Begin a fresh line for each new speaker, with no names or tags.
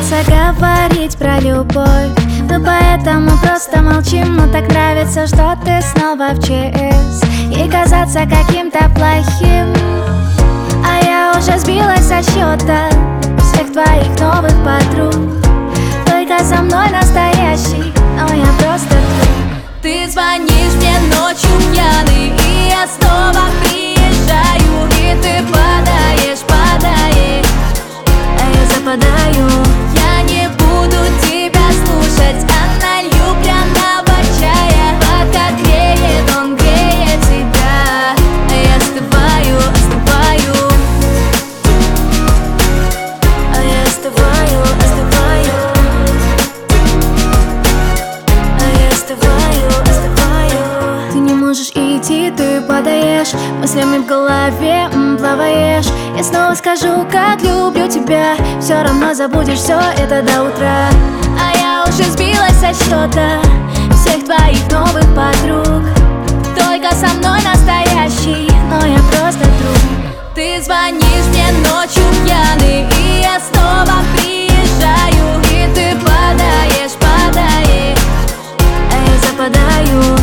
хочется говорить про любовь, мы поэтому просто молчим. Но так нравится, что ты снова в ЧС и казаться каким-то плохим. А я уже сбилась со счета всех твоих новых подруг. Только со мной настоящий, но я просто друг.
Ты звонишь мне ночью пьяный, и я снова приезжаю, и ты подаешь, а я западаю. Я не буду тебя слушать, а налью пряного чая. Пока греет, он греет тебя, а я остываю. А я остываю. А я остываю.
Ты не можешь идти, ты падаешь, мыслями в голове плаваешь. Я снова скажу, как люблю тебя, все равно забудешь все это до утра.
А я уже сбилась со счета
Всех твоих новых подруг.
только со мной настоящий,
Но я просто друг.
Ты звонишь мне ночью пьяный, и я снова приезжаю, и ты подаешь,
А я западаю.